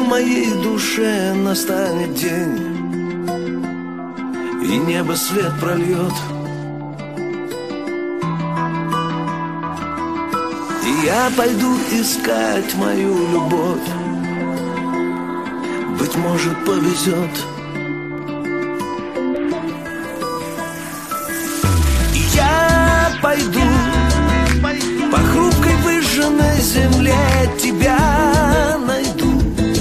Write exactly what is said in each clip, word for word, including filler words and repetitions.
моей душе настанет день, и небо свет прольет, и я пойду искать мою любовь. Быть может, повезет. И я пойду по хрупкой выжженной земле, тебя найду,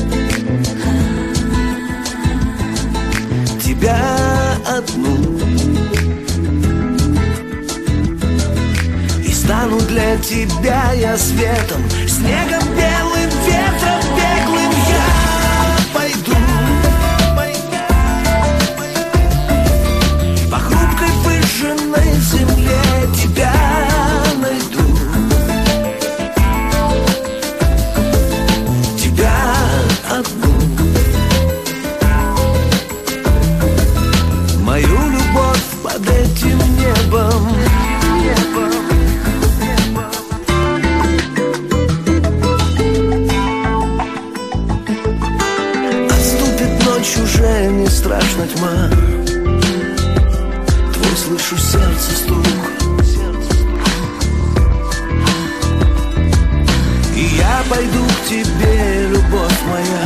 тебя одну, и стану для тебя я светом, снегом, белым ветром, беглым. Я пойду по хрупкой выжженной земле, тебя найду, тебя одну. Мою любовь под этим небом, небом. Уже не страшна тьма, твой слышу сердце стук, и я пойду к тебе, любовь моя,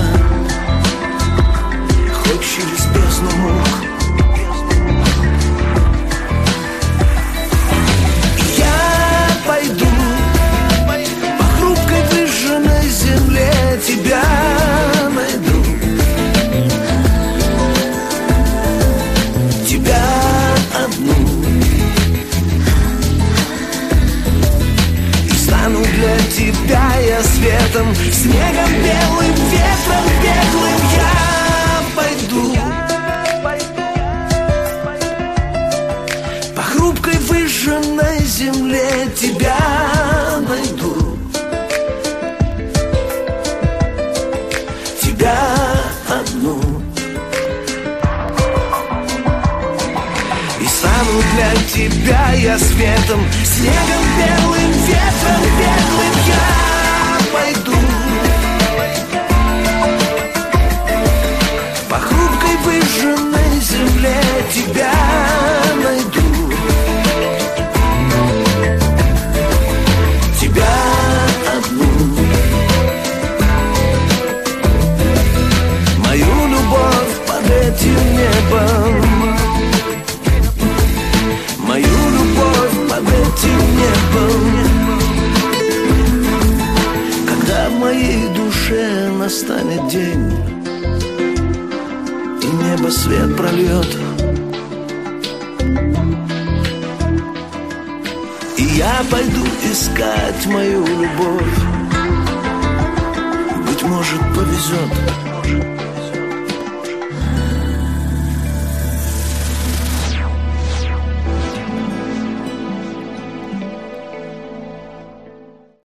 хоть через бездну мук. И я пойду по хрупкой выжженной земле, тебя найду, для тебя я светом, снегом, белым ветром, беглым. Я пойду по хрупкой выжженной земле, тебя найду, тебя одну, и стану для тебя я светом, снегом, белым ветром, беглым. Я пойду по хрупкой выжженной земле, тебя найду, тебя одну. Мою любовь под этим небом, мою любовь под этим небом. Когда в моей душе настанет день, и небо свет прольет, и я пойду искать мою любовь. Быть может, повезет.